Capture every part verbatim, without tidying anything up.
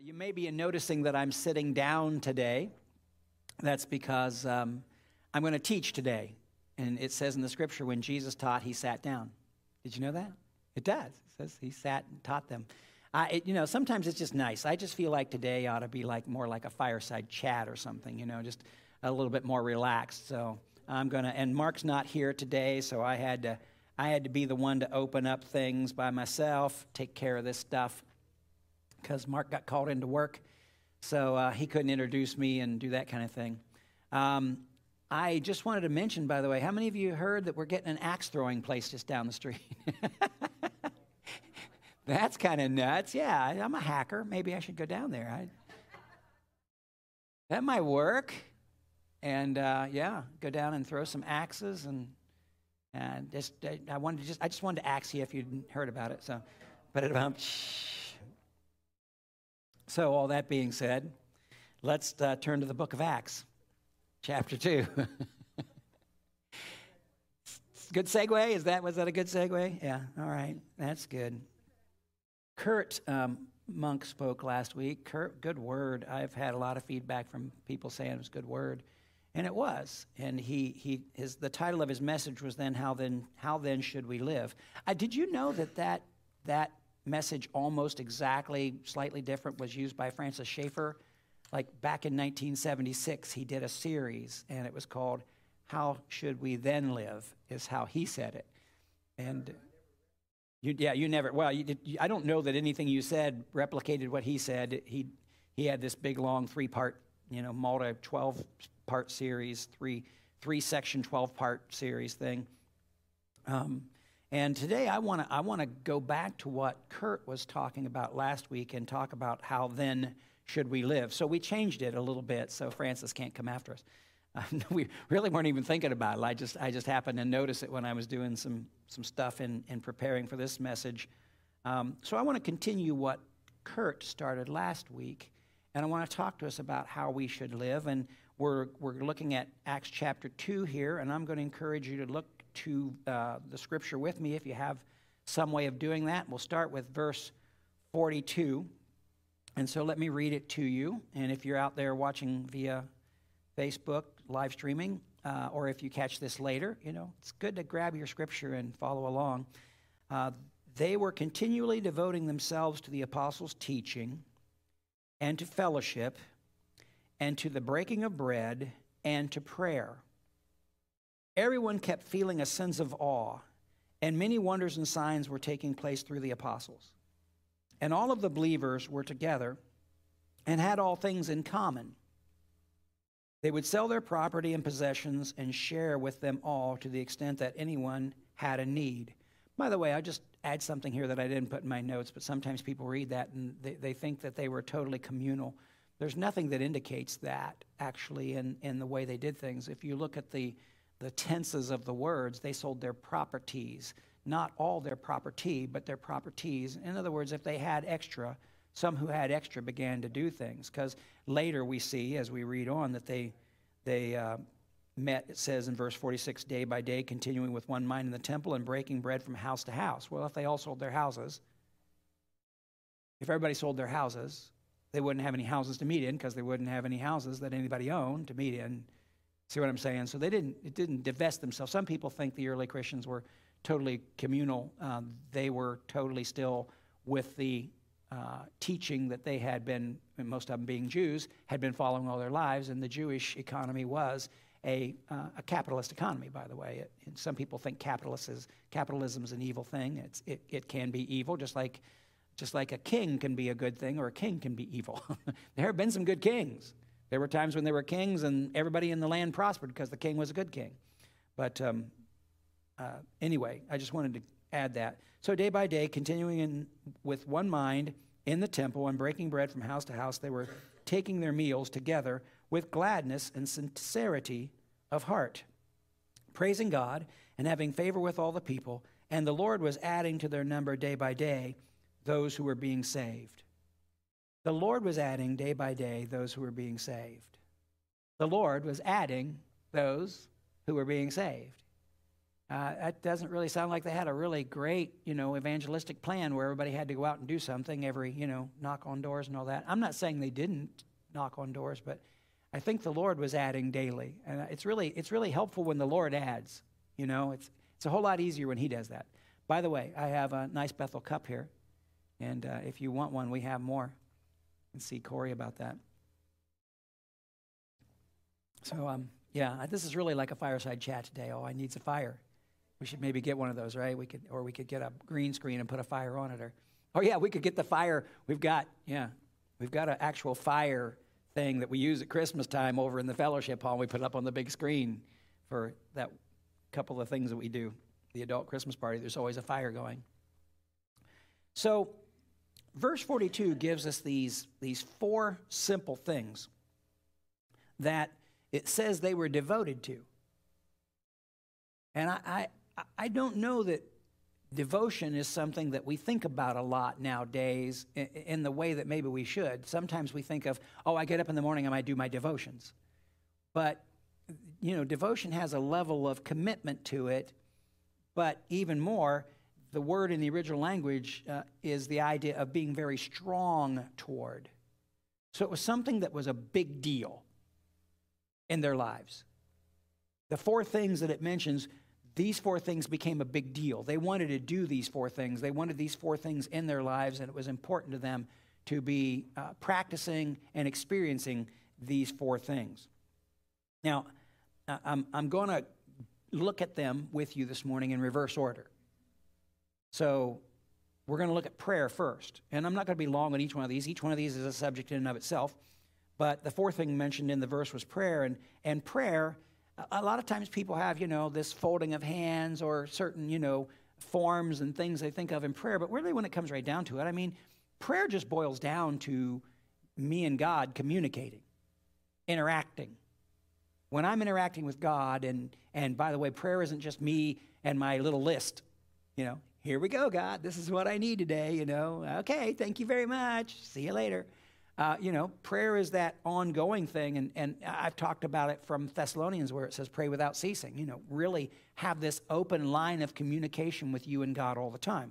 You may be noticing that I'm sitting down today. That's because um, I'm going to teach today. And it says in the scripture, when Jesus taught, he sat down. Did you know that? It does. It says he sat and taught them. I, it, you know, sometimes it's just nice. I just feel like today ought to be like more like a fireside chat or something, you know, just a little bit more relaxed. So I'm going to, and Mark's not here today, so I had to, I had to be the one to open up things by myself, take care of this stuff, because Mark got called into work, so uh, he couldn't introduce me and do that kind of thing. Um, I just wanted to mention, by the way, how many of you heard that we're getting an axe throwing place just down the street? That's kind of nuts. Yeah, I'm a hacker. Maybe I should go down there. I, that might work. And uh, yeah, go down and throw some axes, and and just I, I wanted to just I just wanted to axe you if you'd heard about it. So, but it um. So all that being said, let's uh, turn to the book of Acts, chapter two. Good segue? Is that was that a good segue? Yeah. All right, that's good. Kurt um, Monk spoke last week. Kurt, good word. I've had a lot of feedback from people saying it was a good word, and it was. And he he his the title of his message was then how then how then should we live? Uh, did you know that that that message almost exactly slightly different was used by Francis Schaeffer? Like back in nineteen seventy-six, he did a series, and it was called "How Should We Then Live?" is how he said it. And you, yeah, you never. Well, you did, you, I don't know that anything you said replicated what he said. He he had this big long three part, you know, Malta twelve part series, three three section twelve part series thing. Um, and today I want to I want to go back to what Kurt was talking about last week and talk about how then should we live. So we changed it a little bit so Francis can't come after us. Uh, we really weren't even thinking about it. I just I just happened to notice it when I was doing some some stuff in, in preparing for this message. Um, so I want to continue what Kurt started last week, and I want to talk to us about how we should live. And we're we're looking at Acts chapter two here, and I'm going to encourage you to look to uh, the scripture with me if you have some way of doing that. We'll start with verse forty-two. And so let me read it to you. And if you're out there watching via Facebook, live streaming, uh, or if you catch this later, you know, it's good to grab your scripture and follow along. Uh, they were continually devoting themselves to the apostles' teaching and to fellowship and to the breaking of bread and to prayer. Everyone kept feeling a sense of awe, and many wonders and signs were taking place through the apostles. And all of the believers were together and had all things in common. They would sell their property and possessions and share with them all to the extent that anyone had a need. By the way, I just add something here that I didn't put in my notes, but sometimes people read that and they, they think that they were totally communal. There's nothing that indicates that, actually, in, in the way they did things. If you look at the, the tenses of the words, they sold their properties. Not all their property, but their properties. In other words, if they had extra, some who had extra began to do things. Because later we see, as we read on, that they they uh, met, it says in verse forty-six, day by day, continuing with one mind in the temple and breaking bread from house to house. Well, if they all sold their houses, if everybody sold their houses, they wouldn't have any houses to meet in because they wouldn't have any houses that anybody owned to meet in. See what I'm saying? So they didn't, it didn't divest themselves. Some people think the early Christians were totally communal. Um, they were totally still with the uh, teaching that they had been, and most of them being Jews, had been following all their lives, and the Jewish economy was a, uh, a capitalist economy, by the way. It, and some people think capitalist is, capitalism is an evil thing. It's, it, it can be evil, just like, just like a king can be a good thing or a king can be evil. There have been some good kings. There were times when there were kings and everybody in the land prospered because the king was a good king. But um, Uh, anyway, I just wanted to add that. So day by day, continuing in, with one mind in the temple and breaking bread from house to house, they were taking their meals together with gladness and sincerity of heart, praising God and having favor with all the people. And the Lord was adding to their number day by day those who were being saved. The Lord was adding day by day those who were being saved. The Lord was adding those who were being saved. Uh, that doesn't really sound like they had a really great, you know, evangelistic plan where everybody had to go out and do something every, you know, knock on doors and all that. I'm not saying they didn't knock on doors, but I think the Lord was adding daily. And it's really, it's really helpful when the Lord adds, you know. It's, it's a whole lot easier when he does that. By the way, I have a nice Bethel cup here. And uh, if you want one, we have more. And see Corey about that. So, um, yeah, this is really like a fireside chat today. All I need is a fire. We should maybe get one of those, right? We could, or we could get a green screen and put a fire on it. Or, oh yeah, we could get the fire. We've got, yeah, we've got an actual fire thing that we use at Christmas time over in the fellowship hall. We put it up on the big screen for that couple of things that we do. The adult Christmas party, there's always a fire going. So, verse forty-two gives us these, these four simple things that it says they were devoted to. And I, I, I don't know that devotion is something that we think about a lot nowadays in, in the way that maybe we should. Sometimes we think of, oh, I get up in the morning and I do my devotions. But, you know, devotion has a level of commitment to it. But even more, the word in the original language uh, is the idea of being very strong toward. So it was something that was a big deal in their lives. The four things that it mentions, these four things became a big deal. They wanted to do these four things. They wanted these four things in their lives, and it was important to them to be uh, practicing and experiencing these four things. Now, I'm, I'm going to look at them with you this morning in reverse order. So we're going to look at prayer first. And I'm not going to be long on each one of these. Each one of these is a subject in and of itself. But the fourth thing mentioned in the verse was prayer. And, and prayer, a lot of times people have, you know, this folding of hands or certain, you know, forms and things they think of in prayer. But really when it comes right down to it, I mean, prayer just boils down to me and God communicating, interacting. When I'm interacting with God, and, and by the way, prayer isn't just me and my little list, you know, here we go, God, this is what I need today, you know, okay, thank you very much, see you later. Uh, you know, prayer is that ongoing thing, and, and I've talked about it from Thessalonians where it says pray without ceasing. You know, really have this open line of communication with you and God all the time.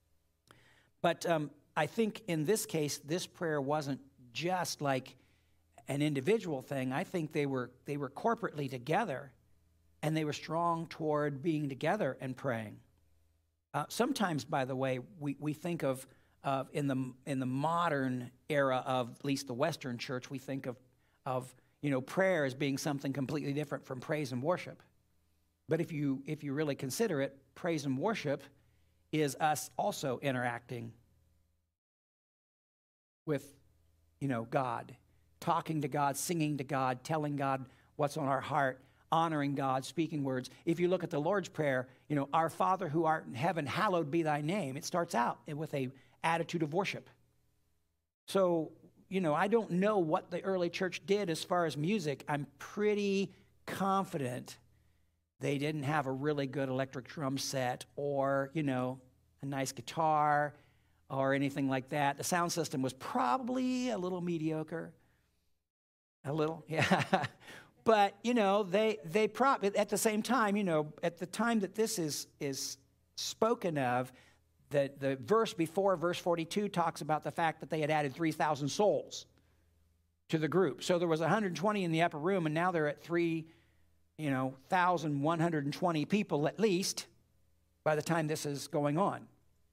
But um, I think in this case, this prayer wasn't just like an individual thing. I think they were they were corporately together, and they were strong toward being together and praying. Uh, sometimes, by the way, we, we think of Uh, in the in the modern era of at least the Western church, we think of of you know prayer as being something completely different from praise and worship. But if you if you really consider it, praise and worship is us also interacting with you know God, talking to God, singing to God, telling God what's on our heart, honoring God, speaking words. If you look at the Lord's Prayer, you know, our Father who art in heaven, hallowed be thy name. It starts out with a attitude of worship. So, you know, I don't know what the early church did as far as music. I'm pretty confident they didn't have a really good electric drum set or, you know, a nice guitar or anything like that. The sound system was probably a little mediocre. A little, yeah. But, you know, they, they prop at the same time, you know, at the time that this is, is spoken of, The, the verse before, verse forty-two, talks about the fact that they had added three thousand souls to the group. So there was one hundred twenty in the upper room, and now they're at three, you know, one thousand one hundred twenty people at least by the time this is going on.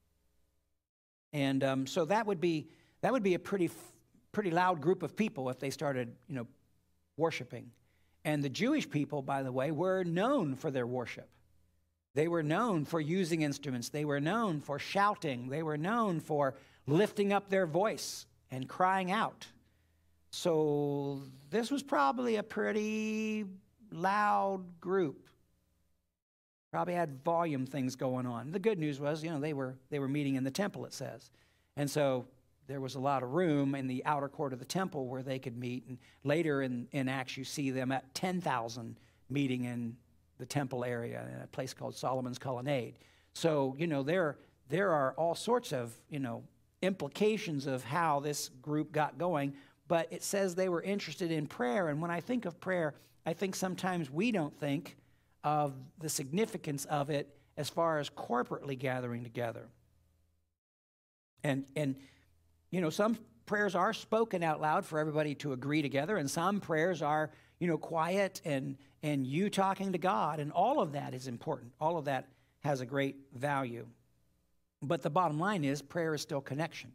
And um, so that would be that would be a pretty pretty loud group of people if they started, you know, worshiping. And the Jewish people, by the way, were known for their worship. They were known for using instruments. They were known for shouting. They were known for lifting up their voice and crying out. So this was probably a pretty loud group. Probably had volume things going on. The good news was, you know, they were they were meeting in the temple, it says. And so there was a lot of room in the outer court of the temple where they could meet. And later in, in Acts, you see them at ten thousand meeting in the temple area in a place called Solomon's Colonnade. So, you know, there, there are all sorts of, you know, implications of how this group got going, but it says they were interested in prayer. And when I think of prayer, I think sometimes we don't think of the significance of it as far as corporately gathering together. And, and you know, some prayers are spoken out loud for everybody to agree together, and some prayers are, you know, quiet and, and you talking to God, and all of that is important. All of that has a great value. But the bottom line is prayer is still connection.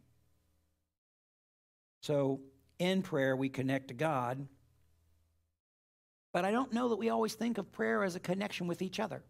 So in prayer, we connect to God. But I don't know that we always think of prayer as a connection with each other.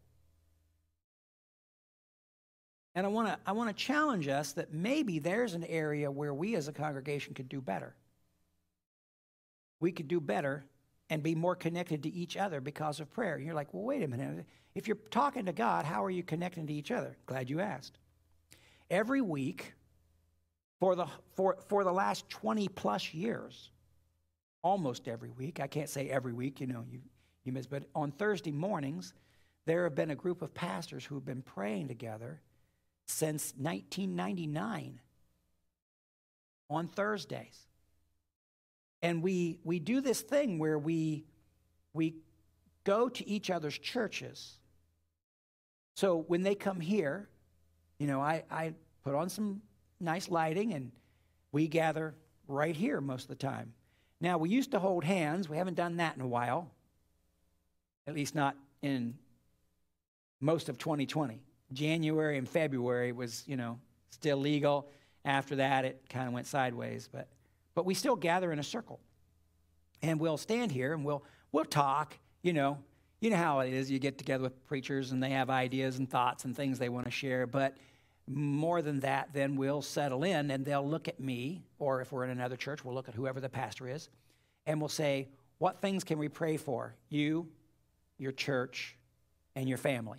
And I want to I want to challenge us that maybe there's an area where we as a congregation could do better. We could do better and be more connected to each other because of prayer. And you're like, well, wait a minute. If you're talking to God, how are you connecting to each other? Glad you asked. Every week for the for for the last twenty plus years, almost every week, I can't say every week, you know, you you miss, but on Thursday mornings, there have been a group of pastors who have been praying together since nineteen ninety-nine on Thursdays. And we we do this thing where we we go to each other's churches. So when they come here, you know, I, I put on some nice lighting and we gather right here most of the time. Now, we used to hold hands. We haven't done that in a while, at least not in most of twenty twenty. January and February was, you know, still legal. After that, it kind of went sideways. But but we still gather in a circle. And we'll stand here and we'll we'll talk, you know. You know how it is. You get together with preachers and they have ideas and thoughts and things they want to share. But more than that, then we'll settle in and they'll look at me, or if we're in another church, we'll look at whoever the pastor is, and we'll say, what things can we pray for? You, your church, and your family.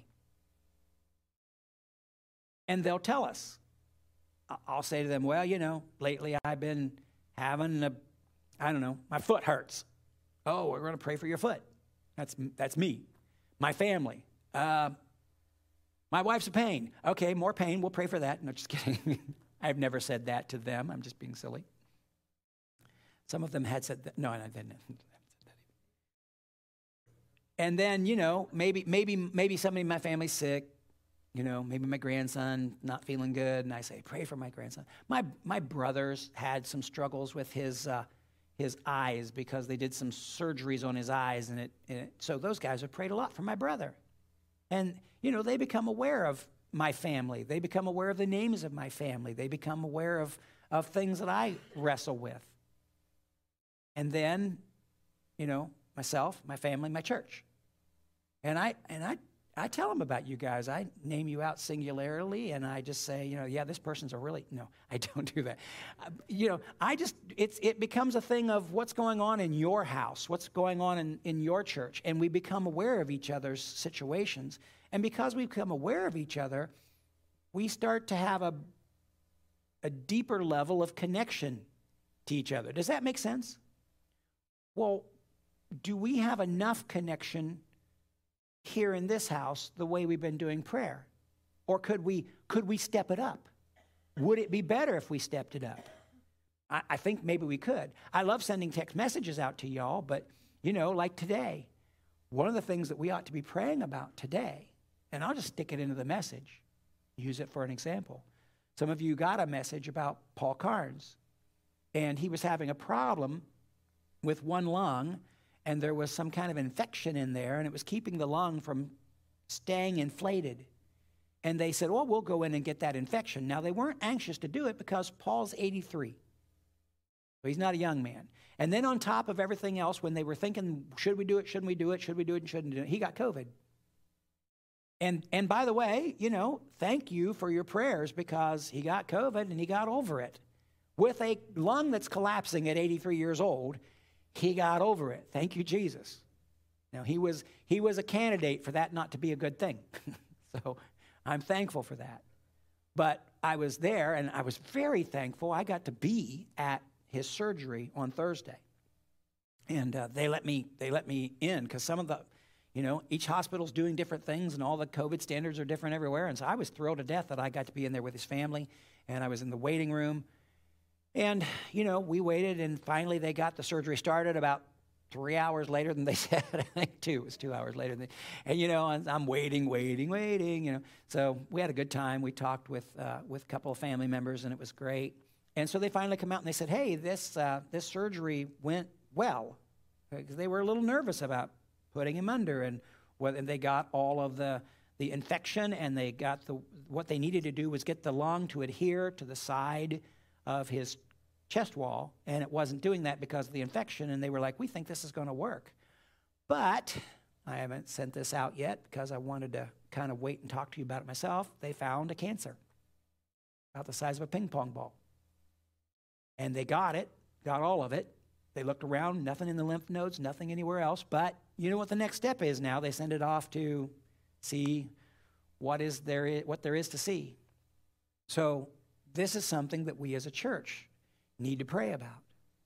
And they'll tell us. I'll say to them, well, you know, lately I've been having a, I don't know, my foot hurts. Oh, we're going to pray for your foot. That's that's me. My family. Uh, my wife's a pain. Okay, more pain. We'll pray for that. No, just kidding. I've never said that to them. I'm just being silly. Some of them had said that. No, I didn't. And then, you know, maybe maybe maybe somebody in my family's sick. You know, maybe my grandson not feeling good, and I say, pray for my grandson. My my brothers had some struggles with his uh, his eyes because they did some surgeries on his eyes, and it, and it so those guys have prayed a lot for my brother. And, you know, they become aware of my family. They become aware of the names of my family. They become aware of, of things that I wrestle with. And then, you know, myself, my family, my church. And I and I I tell them about you guys. I name you out singularly, and I just say, you know, yeah, this person's a really, no, I don't do that. Uh, you know, I just, it's it becomes a thing of what's going on in your house, what's going on in, in your church, and we become aware of each other's situations. And because we become aware of each other, we start to have a, a deeper level of connection to each other. Does that make sense? Well, do we have enough connection here in this house the way we've been doing prayer? Or could we could we step it up? Would it be better if we stepped it up? I, I think maybe we could. I love sending text messages out to y'all, but, you know, like today, one of the things that we ought to be praying about today, and I'll just stick it into the message, use it for an example. Some of you got a message about Paul Carnes, and he was having a problem with one lung, and there was some kind of infection in there, and it was keeping the lung from staying inflated. And they said, well, we'll go in and get that infection. Now, they weren't anxious to do it because Paul's eighty-three. So he's not a young man. And then on top of everything else, when they were thinking, should we do it, shouldn't we do it, should we do it, and shouldn't do it, he got COVID. And, and by the way, you know, thank you for your prayers because he got COVID and he got over it. With a lung that's collapsing at eighty-three years old, he got over it. Thank you, Jesus. Now, he was he was a candidate for that not to be a good thing. So I'm thankful for that. But I was there, and I was very thankful I got to be at his surgery on Thursday. And uh, they let me they let me in because some of the, you know, each hospital's doing different things, and all the COVID standards are different everywhere. And so I was thrilled to death that I got to be in there with his family, and I was in the waiting room. And, you know, we waited, and finally they got the surgery started about three hours later than they said. I think two. It was two hours later. Than they, and, you know, I'm, I'm waiting, waiting, waiting, you know. So we had a good time. We talked with uh, with a couple of family members, and it was great. And so they finally come out and they said, hey, this uh, this surgery went well. Because they were a little nervous about putting him under, and whether they got all of the the infection, and they got the what they needed to do was get the lung to adhere to the side of his chest wall, and it wasn't doing that because of the infection, and they were like, we think this is going to work. But I haven't sent this out yet because I wanted to kind of wait and talk to you about it myself. They found a cancer about the size of a ping pong ball. And they got it, got all of it. They looked around, nothing in the lymph nodes, nothing anywhere else. But you know what the next step is now? They send it off to see what is there, what there is to see. So this is something that we as a church need to pray about.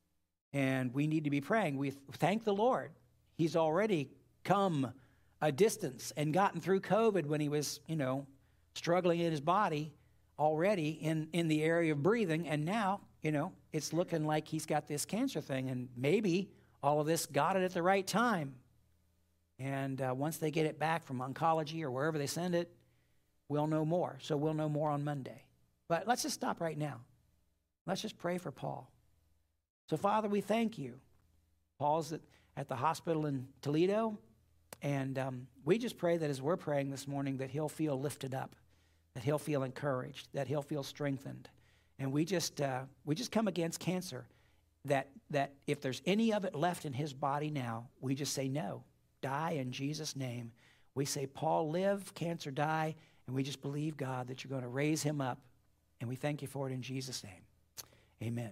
And we need to be praying. We thank the Lord. He's already come a distance and gotten through COVID when he was, you know, struggling in his body already in, in the area of breathing. And now, you know, it's looking like he's got this cancer thing. And maybe all of this got it at the right time. And uh, once they get it back from oncology or wherever they send it, we'll know more. So we'll know more on Monday. But let's just stop right now. Let's just pray for Paul. So, Father, we thank you. Paul's at, at the hospital in Toledo, and um, we just pray that as we're praying this morning that he'll feel lifted up, that he'll feel encouraged, that he'll feel strengthened. And we just uh, we just come against cancer, that, that if there's any of it left in his body now, we just say no. Die in Jesus' name. We say, Paul, live, cancer, die, and we just believe, God, that you're going to raise him up, and we thank you for it in Jesus' name. Amen.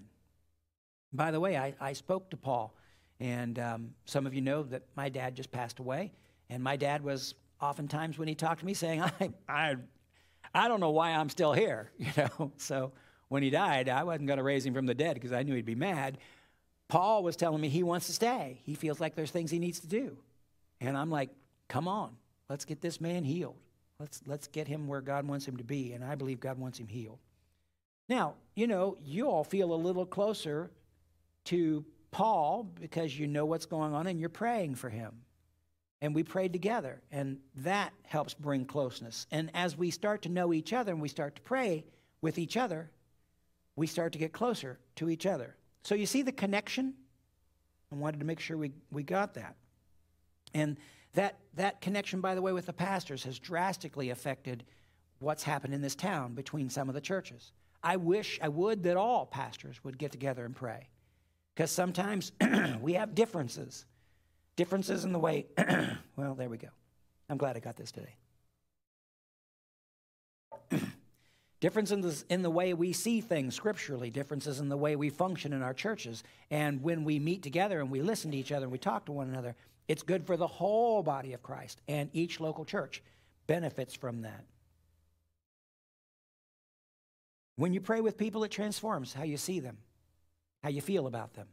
By the way, I, I spoke to Paul, and um, some of you know that my dad just passed away, and my dad was oftentimes when he talked to me saying, I, I, I don't know why I'm still here, you know. So when he died, I wasn't going to raise him from the dead because I knew he'd be mad. Paul was telling me he wants to stay. He feels like there's things he needs to do. And I'm like, come on, let's get this man healed. Let's, let's get him where God wants him to be, and I believe God wants him healed. Now, you know, you all feel a little closer to Paul because you know what's going on and you're praying for him. And we prayed together, and that helps bring closeness. And as we start to know each other and we start to pray with each other, we start to get closer to each other. So you see the connection? I wanted to make sure we, we got that. And that, that connection, by the way, with the pastors has drastically affected what's happened in this town between some of the churches. I wish, I would that all pastors would get together and pray. Because sometimes we have differences. Differences in the way, well, there we go. I'm glad I got this today. Difference in the, in the way we see things scripturally, differences in the way we function in our churches. And when we meet together and we listen to each other and we talk to one another, it's good for the whole body of Christ. And each local church benefits from that. When you pray with people, it transforms how you see them, how you feel about them.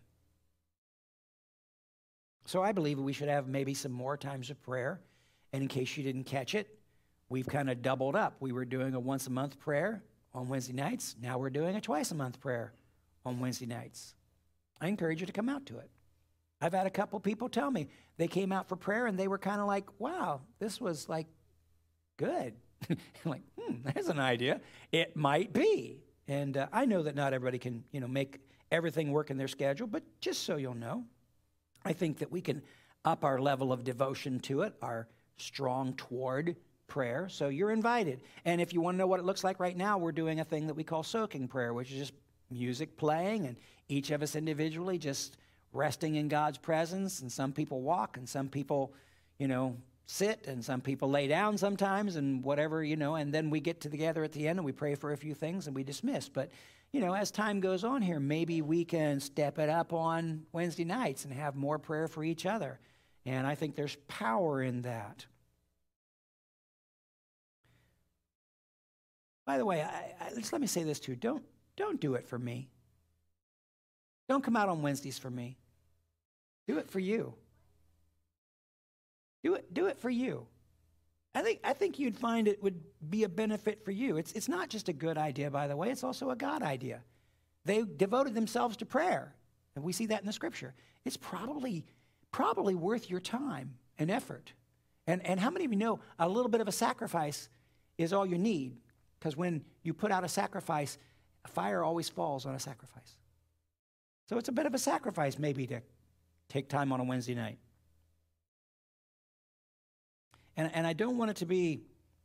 So I believe we should have maybe some more times of prayer. And in case you didn't catch it, we've kind of doubled up. We were doing a once a month prayer on Wednesday nights. Now we're doing a twice a month prayer on Wednesday nights. I encourage you to come out to it. I've had a couple people tell me they came out for prayer and they were kind of like, wow, this was like good. I'm like, hmm, there's an idea. It might be. And uh, I know that not everybody can, you know, make everything work in their schedule, but just so you'll know, I think that we can up our level of devotion to it, our strong toward prayer. So you're invited. And if you want to know what it looks like right now, we're doing a thing that we call soaking prayer, which is just music playing and each of us individually just resting in God's presence. And some people walk and some people, you know, sit, and some people lay down sometimes and whatever, you know, and then we get together at the end and we pray for a few things and we dismiss. But, you know, as time goes on here, maybe we can step it up on Wednesday nights and have more prayer for each other. And I think there's power in that. By the way, I, I, just let me say this too. Don't, don't do it for me. Don't come out on Wednesdays for me. Do it for you. Do it, do it for you. I think, I think you'd find it would be a benefit for you. It's, it's not just a good idea, by the way. It's also a God idea. They devoted themselves to prayer, and we see that in the Scripture. It's probably probably worth your time and effort. And, and how many of you know a little bit of a sacrifice is all you need? Because when you put out a sacrifice, a fire always falls on a sacrifice. So it's a bit of a sacrifice maybe to take time on a Wednesday night. And, and I don't want it to be,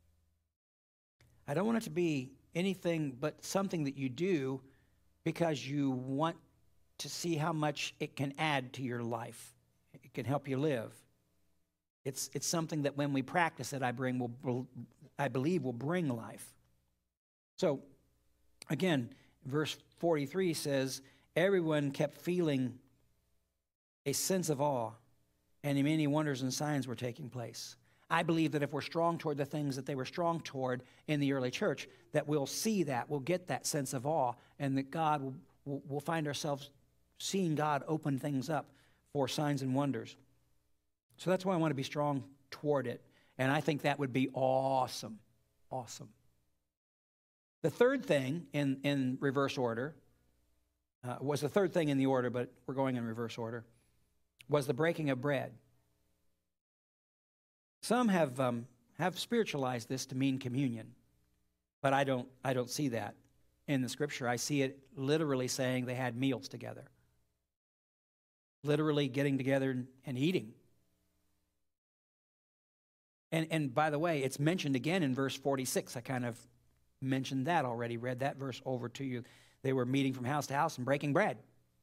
I don't want it to be anything but something that you do because you want to see how much it can add to your life. It can help you live. It's, it's something that when we practice it, I, bring will, I believe will bring life. So, again, verse forty-three says, everyone kept feeling a sense of awe, and many wonders and signs were taking place. I believe that if we're strong toward the things that they were strong toward in the early church, that we'll see that, we'll get that sense of awe, and that God will, will, will find ourselves seeing God open things up for signs and wonders. So that's why I want to be strong toward it, and I think that would be awesome, awesome. The third thing in, in reverse order, uh, was the third thing in the order, but we're going in reverse order, was the breaking of bread. Some have um, have spiritualized this to mean communion, but I don't I don't see that in the Scripture. I see it literally saying they had meals together, literally getting together and, and eating. And and by the way, it's mentioned again in verse forty-six. I kind of mentioned that already, read that verse over to you. They were meeting from house to house and breaking bread.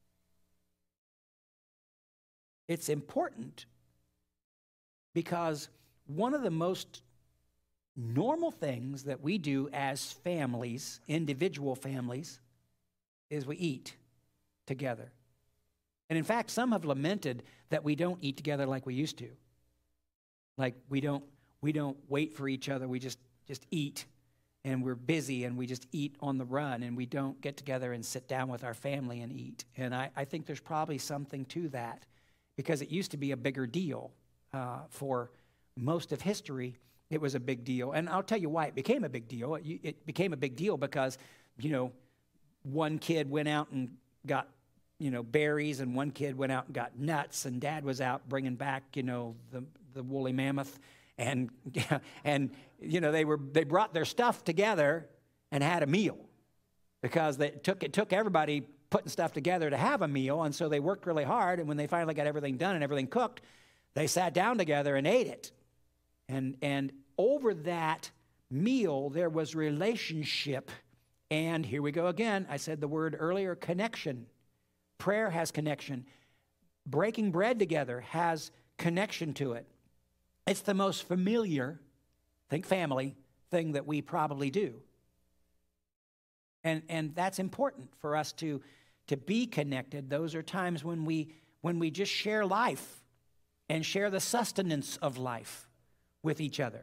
It's important because one of the most normal things that we do as families, individual families, is we eat together. And in fact, some have lamented that we don't eat together like we used to. Like we don't we don't wait for each other, we just just eat. And we're busy and we just eat on the run and we don't get together and sit down with our family and eat. And I, I think there's probably something to that because it used to be a bigger deal. Uh, for most of history, it was a big deal. And I'll tell you why it became a big deal. It, it became a big deal because, you know, one kid went out and got, you know, berries and one kid went out and got nuts and dad was out bringing back, you know, the, the woolly mammoth. And, and you know, they were they brought their stuff together and had a meal because they took it took everybody putting stuff together to have a meal. And so they worked really hard. And when they finally got everything done and everything cooked, they sat down together and ate it. And, and over that meal, there was relationship. And here we go again. I said the word earlier, connection. Prayer has connection. Breaking bread together has connection to it. It's the most familiar, think family, thing that we probably do. And, and that's important for us to, to be connected. Those are times when we, when we just share life and share the sustenance of life with each other.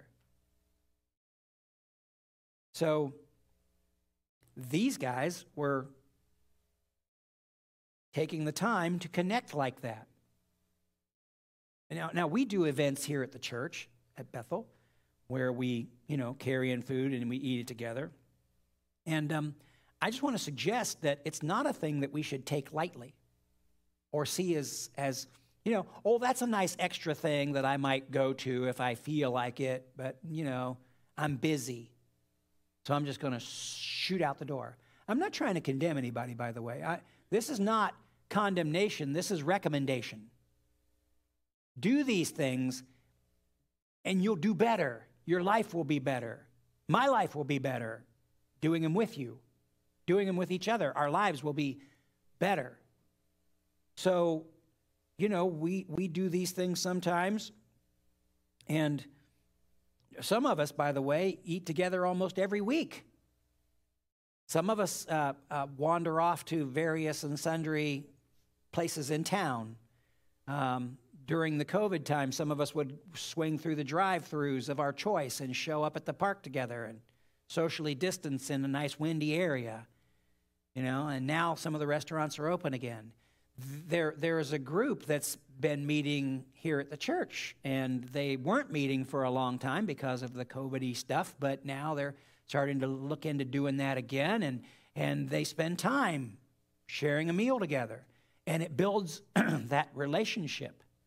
So these guys were taking the time to connect like that. Now, now we do events here at the church at Bethel where we, you know, carry in food and we eat it together. And um, I just want to suggest that it's not a thing that we should take lightly or see as, as, you know, oh, that's a nice extra thing that I might go to if I feel like it, but, you know, I'm busy, so I'm just going to shoot out the door. I'm not trying to condemn anybody, by the way. I, this is not condemnation. This is recommendation. Do these things, and you'll do better. Your life will be better. My life will be better doing them with you, doing them with each other. Our lives will be better. So, you know, we, we do these things sometimes, and some of us, by the way, eat together almost every week. Some of us uh, uh, wander off to various and sundry places in town. Um, during the COVID time, some of us would swing through the drive-thrus of our choice and show up at the park together and socially distance in a nice windy area, you know, and now some of the restaurants are open again. There, there is a group that's been meeting here at the church, and they weren't meeting for a long time because of the COVID-y stuff, but now they're starting to look into doing that again, and, and they spend time sharing a meal together, and it builds that relationship.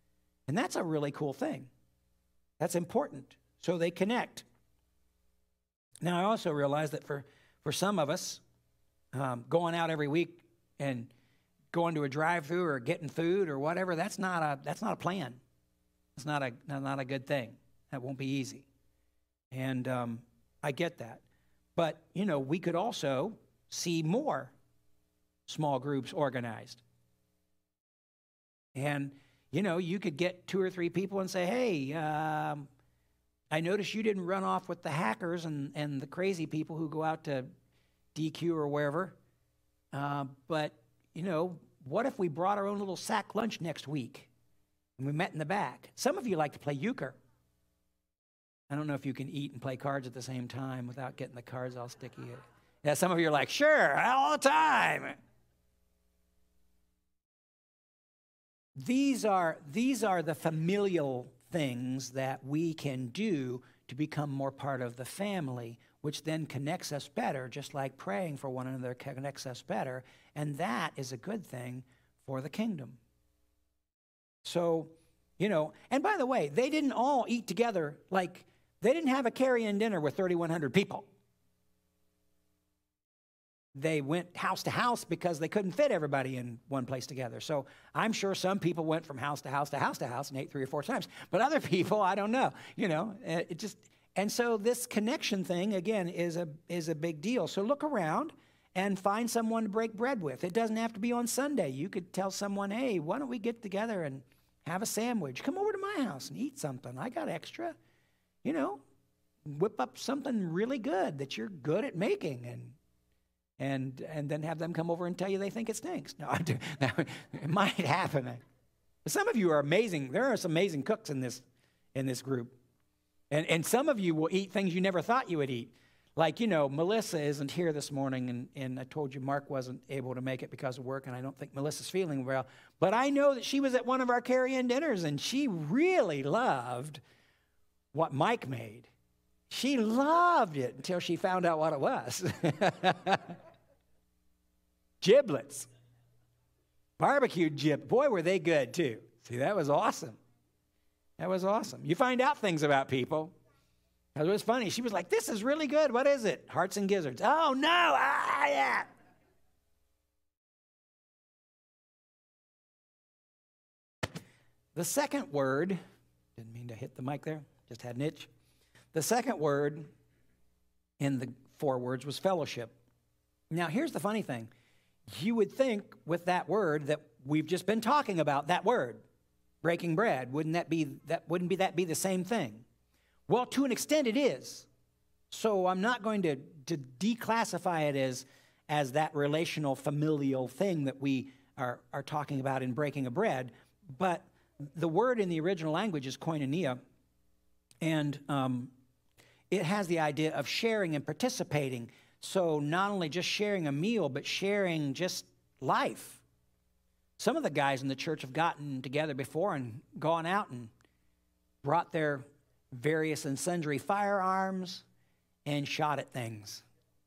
And that's a really cool thing. That's important. So they connect. Now, I also realize that for, for some of us, um, going out every week and going to a drive-through or getting food or whatever, that's not a, that's not a plan. It's not a, not a good thing. That won't be easy. And um, I get that. But, you know, we could also see more small groups organized. And, you know, you could get two or three people and say, hey, um, I noticed you didn't run off with the hackers and, and the crazy people who go out to D Q or wherever. Uh, but, you know, what if we brought our own little sack lunch next week and we met in the back? Some of you like to play euchre. I don't know if you can eat and play cards at the same time without getting the cards all sticky. Yeah, some of you are like, sure, all the time. These are, these are the familial things that we can do to become more part of the family, which then connects us better, just like praying for one another connects us better. And that is a good thing for the kingdom. So, you know, and by the way, they didn't all eat together. Like, they didn't have a carry-in dinner with thirty-one hundred people. They went house to house because they couldn't fit everybody in one place together. So I'm sure some people went from house to house to house to house and ate three or four times. But other people, I don't know. You know, it just, and so this connection thing, again, is a, is a big deal. So look around and find someone to break bread with. It doesn't have to be on Sunday. You could tell someone, hey, why don't we get together and have a sandwich? Come over to my house and eat something. I got extra. You know, whip up something really good that you're good at making and and and then have them come over and tell you they think it stinks. No, I do. Now, it might happen. Some of you are amazing. There are some amazing cooks in this in this group. And and some of you will eat things you never thought you would eat. Like, you know, Melissa isn't here this morning, and, and I told you Mark wasn't able to make it because of work, and I don't think Melissa's feeling well. But I know that she was at one of our carry-in dinners, and she really loved what Mike made. She loved it until she found out what it was. Giblets. Barbecued gib. Boy, were they good, too. See, that was awesome. That was awesome. You find out things about people. It was funny. She was like, this is really good. What is it? Hearts and gizzards. Oh, no. Ah, yeah. The second word, didn't mean to hit the mic there. Just had an itch. The second word in the four words was fellowship. Now, here's the funny thing. You would think with that word that we've just been talking about, that word, breaking bread, wouldn't that be that wouldn't be that be the same thing? Well, to an extent it is. So I'm not going to, to declassify it as, as that relational familial thing that we are, are talking about in breaking a bread. But the word in the original language is koinonia. And um, it has the idea of sharing and participating. So not only just sharing a meal, but sharing just life. Some of the guys in the church have gotten together before and gone out and brought their various and sundry firearms and shot at things.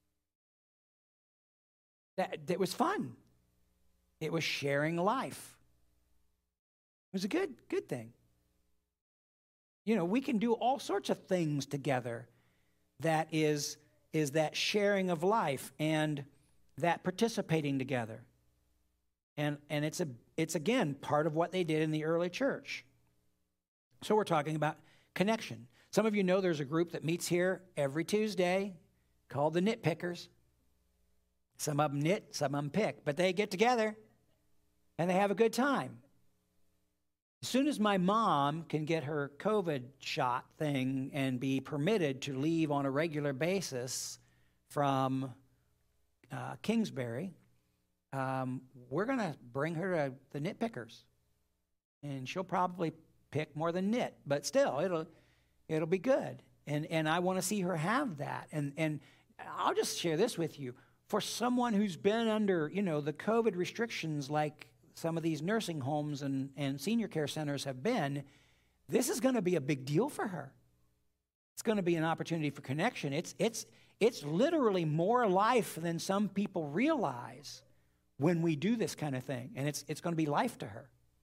That, that was fun. It was sharing life. It was a good, good thing. You know, we can do all sorts of things together that is, is that sharing of life and that participating together. And, and it's, a, it's, again, part of what they did in the early church. So we're talking about connection. Some of you know there's a group that meets here every Tuesday called the Nitpickers. Some of them knit, some of them pick. But they get together and they have a good time. As soon as my mom can get her COVID shot thing and be permitted to leave on a regular basis from uh, Kingsbury, um, we're going to bring her to the Nitpickers. And she'll probably pick more than knit, but still, it'll it'll be good. And and I want to see her have that. And and I'll just share this with you. For someone who's been under, you know, the COVID restrictions like some of these nursing homes and, and senior care centers have been, this is going to be a big deal for her. It's going to be an opportunity for connection. It's, it's, it's literally more life than some people realize when we do this kind of thing. And it's, it's going to be life to her.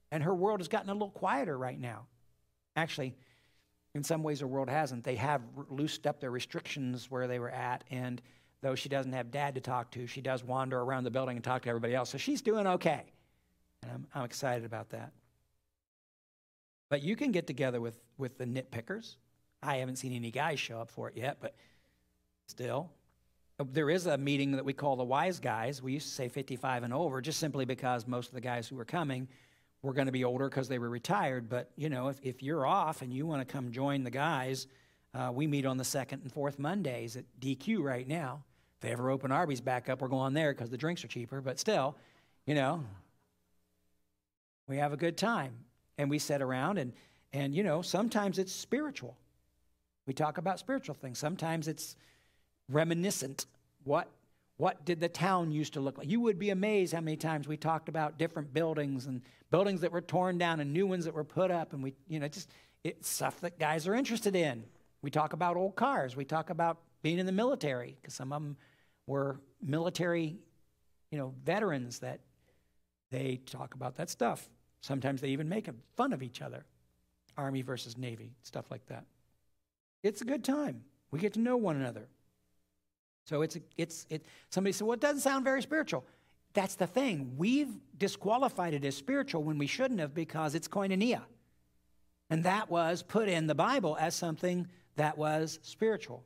And her world has gotten a little quieter right now. Actually, in some ways, her world hasn't. They have loosed up their restrictions where they were at, and though she doesn't have Dad to talk to, she does wander around the building and talk to everybody else. So she's doing okay, and I'm, I'm excited about that. But you can get together with, with the nitpickers. I haven't seen any guys show up for it yet, but still. There is a meeting that we call the wise guys. We used to say fifty-five and over, just simply because most of the guys who were coming were going to be older because they were retired. But, you know, if, if you're off and you want to come join the guys, uh, we meet on the second and fourth Mondays at D Q right now. If they ever open Arby's back up, we're going there because the drinks are cheaper. But still, you know, we have a good time. And we sit around and, and, you know, sometimes it's spiritual. We talk about spiritual things. Sometimes it's reminiscent. What what did the town used to look like? You would be amazed how many times we talked about different buildings and buildings that were torn down and new ones that were put up. And we, you know, just it's stuff that guys are interested in. We talk about old cars. We talk about being in the military because some of them were military, you know, veterans that they talk about that stuff. Sometimes they even make fun of each other. Army versus Navy, stuff like that. It's a good time. We get to know one another. So it's, a, it's, it, somebody said, well, it doesn't sound very spiritual. That's the thing. We've disqualified it as spiritual when we shouldn't have because it's koinonia. And that was put in the Bible as something that was spiritual.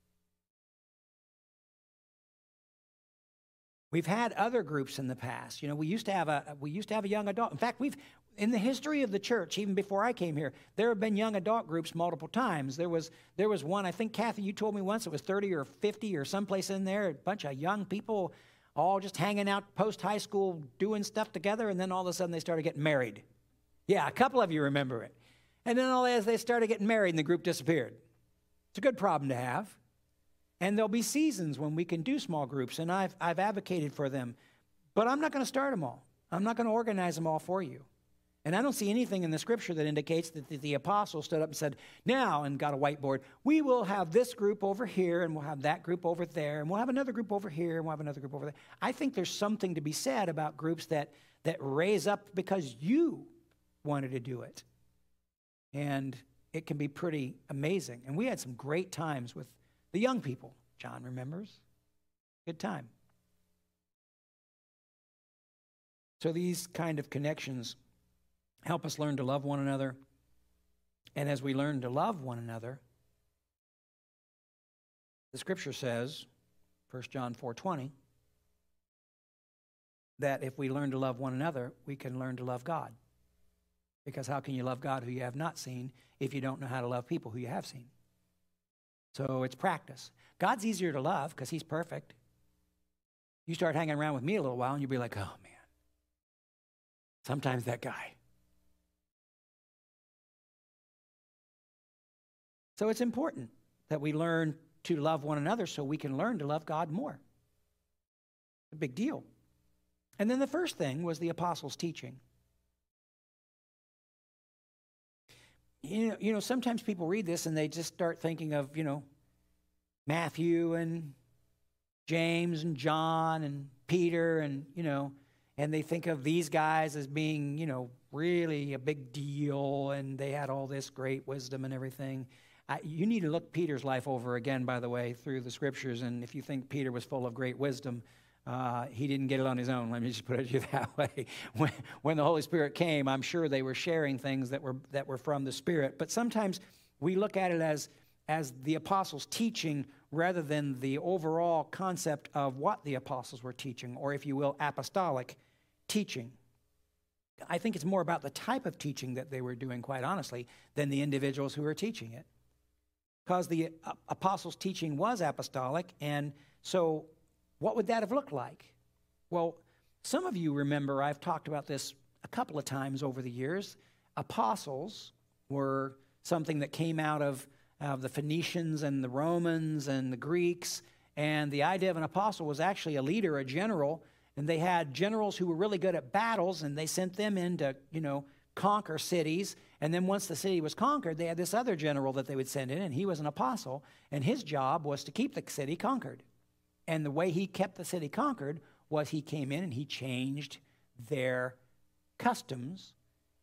We've had other groups in the past. You know, we used to have a we used to have a young adult. In fact, we've in the history of the church, even before I came here, there have been young adult groups multiple times. There was there was one, I think, Kathy, you told me once it was thirty or fifty or someplace in there, a bunch of young people all just hanging out post-high school, doing stuff together, and then all of a sudden they started getting married. Yeah, a couple of you remember it. And then all as they started getting married and the group disappeared. It's a good problem to have. And there'll be seasons when we can do small groups, and I've, I've advocated for them. But I'm not going to start them all. I'm not going to organize them all for you. And I don't see anything in the Scripture that indicates that the, the apostles stood up and said, now, and got a whiteboard, we will have this group over here, and we'll have that group over there, and we'll have another group over here, and we'll have another group over there. I think there's something to be said about groups that, that raise up because you wanted to do it. And it can be pretty amazing. And we had some great times with the young people. John remembers. Good time. So these kind of connections help us learn to love one another. And as we learn to love one another, the Scripture says, First John four twenty, that if we learn to love one another, we can learn to love God. Because how can you love God who you have not seen if you don't know how to love people who you have seen? So it's practice. God's easier to love because he's perfect. You start hanging around with me a little while and you'll be like, oh man, sometimes that guy. So it's important that we learn to love one another so we can learn to love God more. A big deal. And then the first thing was the apostles' teaching. You know, you know, sometimes people read this and they just start thinking of, you know, Matthew and James and John and Peter and, you know, and they think of these guys as being, you know, really a big deal and they had all this great wisdom and everything. I, you need to look Peter's life over again, by the way, through the Scriptures. And if you think Peter was full of great wisdom, Uh, he didn't get it on his own. Let me just put it to you that way. When, when the Holy Spirit came, I'm sure they were sharing things that were that were from the Spirit. But sometimes we look at it as, as the apostles' teaching rather than the overall concept of what the apostles were teaching, or if you will, apostolic teaching. I think it's more about the type of teaching that they were doing, quite honestly, than the individuals who were teaching it. Because the uh, apostles' teaching was apostolic, and so what would that have looked like? Well, some of you remember I've talked about this a couple of times over the years. Apostles were something that came out of, of the Phoenicians and the Romans and the Greeks, and the idea of an apostle was actually a leader, a general, and they had generals who were really good at battles, and they sent them in to, you know, conquer cities, and then once the city was conquered, they had this other general that they would send in, and he was an apostle, and his job was to keep the city conquered. And the way he kept the city conquered was he came in and he changed their customs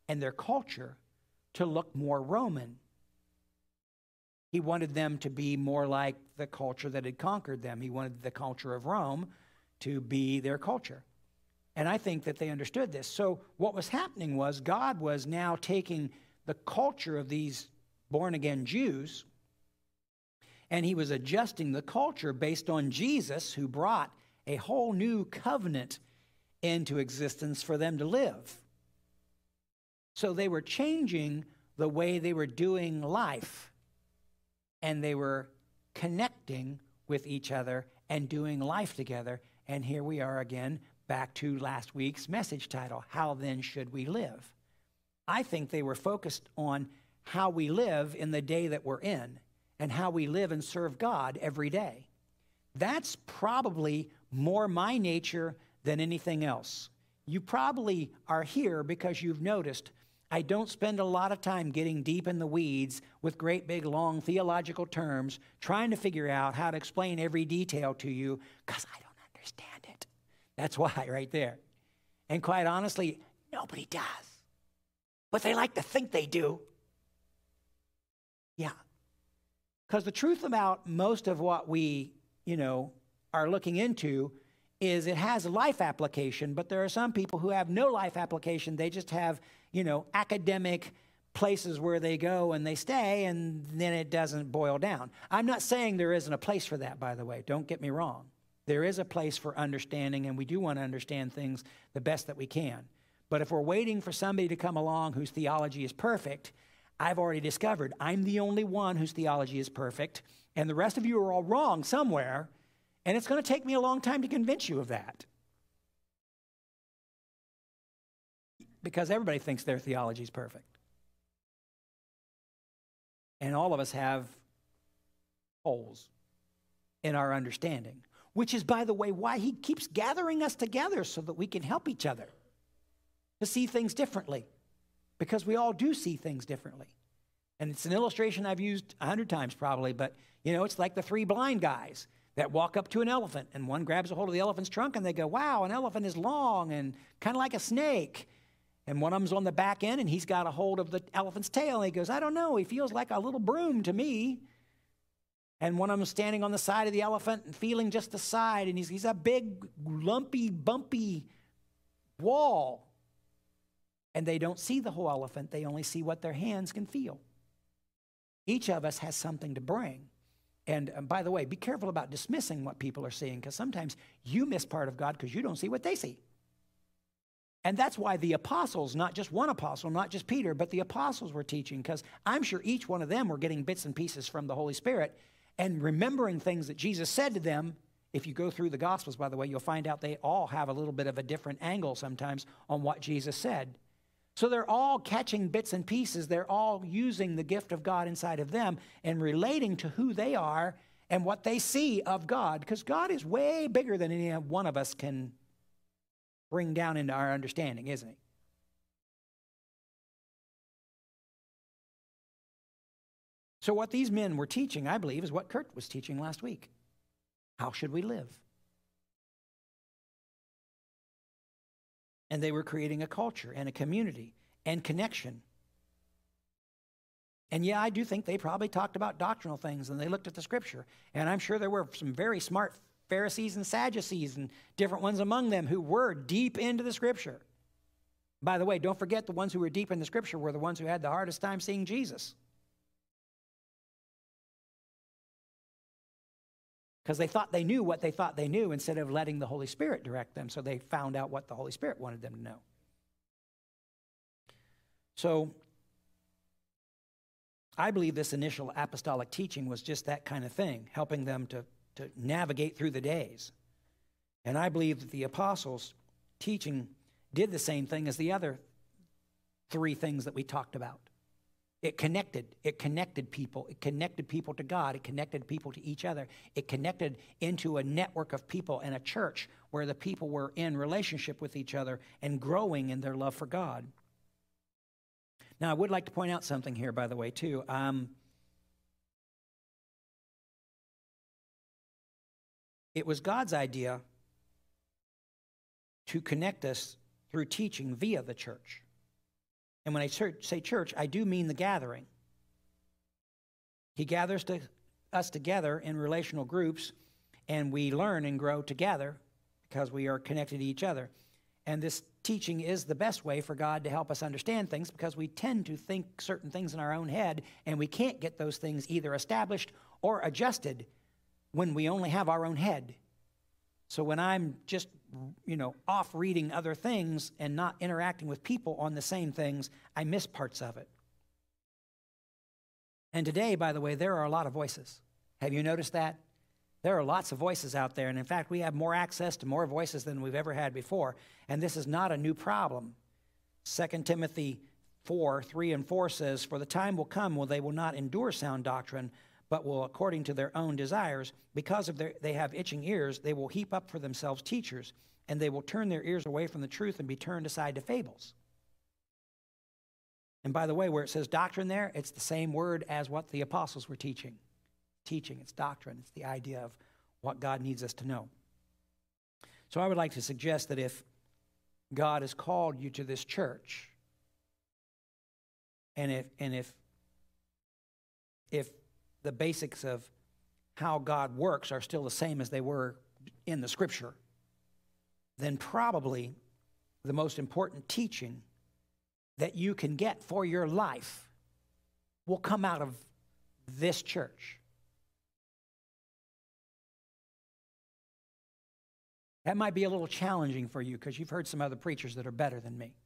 and their culture to look more Roman. He wanted them to be more like the culture that had conquered them. He wanted the culture of Rome to be their culture. And I think that they understood this. So what was happening was God was now taking the culture of these born-again Jews, and he was adjusting the culture based on Jesus, who brought a whole new covenant into existence for them to live. So they were changing the way they were doing life, and they were connecting with each other and doing life together. And here we are again, back to last week's message title, How Then Should We Live? I think they were focused on how we live in the day that we're in and how we live and serve God every day. That's probably more my nature than anything else. You probably are here because you've noticed I don't spend a lot of time getting deep in the weeds with great big long theological terms trying to figure out how to explain every detail to you because I don't understand it. That's why right there. And quite honestly, nobody does. But they like to think they do. Yeah. Because the truth about most of what we, you know, are looking into is it has a life application, but there are some people who have no life application. They just have, you know, academic places where they go and they stay, and then it doesn't boil down. I'm not saying there isn't a place for that, by the way. Don't get me wrong. There is a place for understanding, and we do want to understand things the best that we can. But if we're waiting for somebody to come along whose theology is perfect, I've already discovered I'm the only one whose theology is perfect, and the rest of you are all wrong somewhere, and it's going to take me a long time to convince you of that. Because everybody thinks their theology is perfect. And all of us have holes in our understanding, which is, by the way, why he keeps gathering us together so that we can help each other to see things differently, because we all do see things differently. And it's an illustration I've used a hundred times probably, but, you know, it's like the three blind guys that walk up to an elephant, and one grabs a hold of the elephant's trunk, and they go, wow, an elephant is long and kind of like a snake. And one of them's on the back end, and he's got a hold of the elephant's tail, and he goes, I don't know, he feels like a little broom to me. And one of them's standing on the side of the elephant and feeling just the side, and he's, he's a big, lumpy, bumpy wall. And they don't see the whole elephant, they only see what their hands can feel. Each of us has something to bring. And um, by the way, be careful about dismissing what people are seeing, because sometimes you miss part of God because you don't see what they see. And that's why the apostles, not just one apostle, not just Peter, but the apostles were teaching, because I'm sure each one of them were getting bits and pieces from the Holy Spirit and remembering things that Jesus said to them. If you go through the Gospels, by the way, you'll find out they all have a little bit of a different angle sometimes on what Jesus said. So they're all catching bits and pieces. They're all using the gift of God inside of them and relating to who they are and what they see of God, because God is way bigger than any one of us can bring down into our understanding, isn't he? So what these men were teaching, I believe, is what Kurt was teaching last week. How should we live? And they were creating a culture and a community and connection. And yeah, I do think they probably talked about doctrinal things, and they looked at the scripture. And I'm sure there were some very smart Pharisees and Sadducees and different ones among them who were deep into the scripture. By the way, don't forget the ones who were deep in the scripture were the ones who had the hardest time seeing Jesus. Because they thought they knew what they thought they knew instead of letting the Holy Spirit direct them. So they found out what the Holy Spirit wanted them to know. So I believe this initial apostolic teaching was just that kind of thing, helping them to, to navigate through the days. And I believe that the apostles' teaching did the same thing as the other three things that we talked about. It connected. It connected people. It connected people to God. It connected people to each other. It connected into a network of people and a church where the people were in relationship with each other and growing in their love for God. Now, I would like to point out something here, by the way, too. Um, it was God's idea to connect us through teaching via the church. And when I say church, I do mean the gathering. He gathers to, us together in relational groups, and we learn and grow together because we are connected to each other. And this teaching is the best way for God to help us understand things, because we tend to think certain things in our own head, and we can't get those things either established or adjusted when we only have our own head. So when I'm just, you know, off reading other things and not interacting with people on the same things, I miss parts of it. And today, by the way, there are a lot of voices. Have you noticed that? There are lots of voices out there, and in fact, we have more access to more voices than we've ever had before, and this is not a new problem. Second Timothy four, three and four says, "For the time will come when they will not endure sound doctrine, but will, according to their own desires, because of their, they have itching ears, they will heap up for themselves teachers, and they will turn their ears away from the truth and be turned aside to fables." And by the way, where it says doctrine there, it's the same word as what the apostles were teaching. Teaching, it's doctrine. It's the idea of what God needs us to know. So I would like to suggest that if God has called you to this church, and if and if if the basics of how God works are still the same as they were in the Scripture, then probably the most important teaching that you can get for your life will come out of this church. That might be a little challenging for you because you've heard some other preachers that are better than me.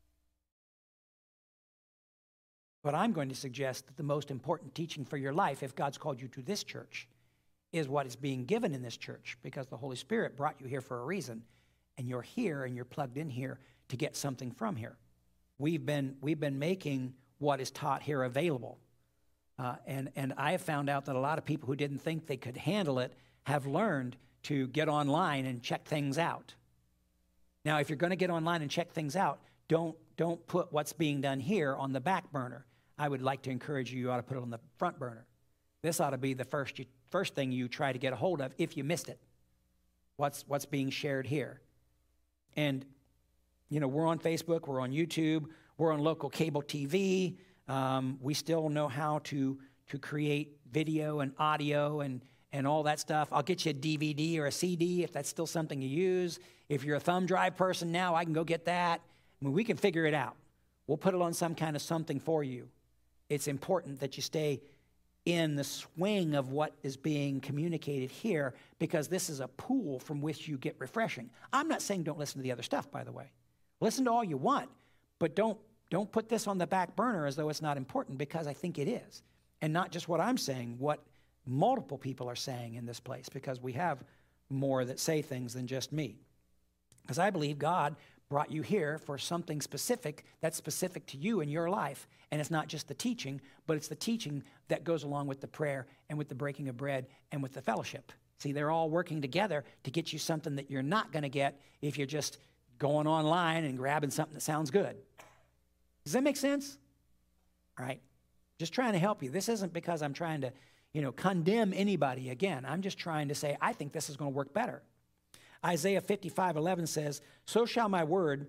But I'm going to suggest that the most important teaching for your life, if God's called you to this church, is what is being given in this church, because the Holy Spirit brought you here for a reason, and you're here and you're plugged in here to get something from here. We've been, we've been making what is taught here available. Uh, and, and I have found out that a lot of people who didn't think they could handle it have learned to get online and check things out. Now, if you're going to get online and check things out, don't, don't put what's being done here on the back burner. I would like to encourage you, you ought to put it on the front burner. This ought to be the first, you, first thing you try to get a hold of if you missed it. What's, what's being shared here. And, you know, we're on Facebook, we're on YouTube, we're on local cable T V. Um, we still know how to, to create video and audio and and all that stuff. I'll get you a D V D or a C D if that's still something you use. If you're a thumb drive person now, I can go get that. I mean, we can figure it out. We'll put it on some kind of something for you. It's important that you stay in the swing of what is being communicated here, because this is a pool from which you get refreshing. I'm not saying don't listen to the other stuff, by the way. Listen to all you want, but don't, don't put this on the back burner as though it's not important, because I think it is. And not just what I'm saying, what multiple people are saying in this place, because we have more that say things than just me. Because I believe God brought you here for something specific that's specific to you in your life. And it's not just the teaching, but it's the teaching that goes along with the prayer and with the breaking of bread and with the fellowship. See, they're all working together to get you something that you're not going to get if you're just going online and grabbing something that sounds good. Does that make sense? All right. Just trying to help you. This isn't because I'm trying to, you know, condemn anybody. Again, I'm just trying to say, I think this is going to work better. Isaiah fifty-five eleven says, "So shall my word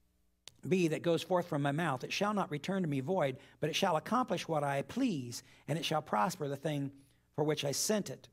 be that goes forth from my mouth. It shall not return to me void, but it shall accomplish what I please, and it shall prosper the thing for which I sent it."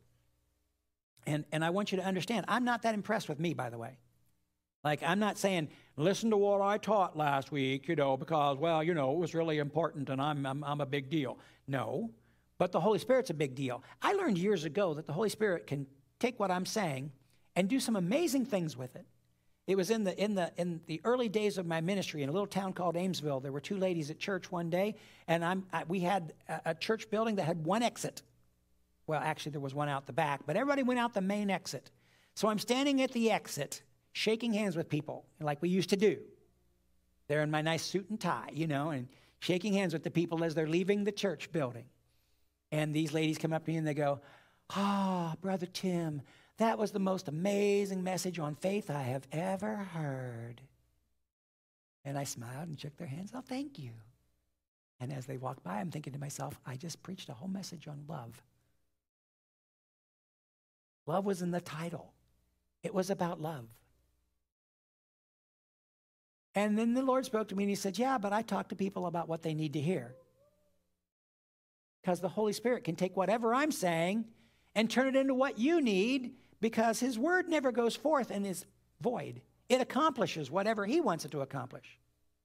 And, and I want you to understand, I'm not that impressed with me, by the way. Like, I'm not saying, listen to what I taught last week, you know, because, well, you know, it was really important and I'm, I'm, I'm a big deal. No. But the Holy Spirit's a big deal. I learned years ago that the Holy Spirit can take what I'm saying and do some amazing things with it. It was in the, in the, in the early days of my ministry in a little town called Amesville. There were two ladies at church one day, and I'm, I, we had a, a church building that had one exit. Well, actually, there was one out the back, but everybody went out the main exit. So I'm standing at the exit, shaking hands with people, like we used to do. They're in my nice suit and tie, you know, and shaking hands with the people as they're leaving the church building. And these ladies come up to me and they go, "Ah, oh, Brother Tim, that was the most amazing message on faith I have ever heard." And I smiled and shook their hands. "Oh, thank you." And as they walked by, I'm thinking to myself, I just preached a whole message on love. Love was in the title. It was about love. And then the Lord spoke to me and he said, yeah, but I talk to people about what they need to hear. Because the Holy Spirit can take whatever I'm saying and turn it into what you need, because his word never goes forth and is void. It accomplishes whatever he wants it to accomplish.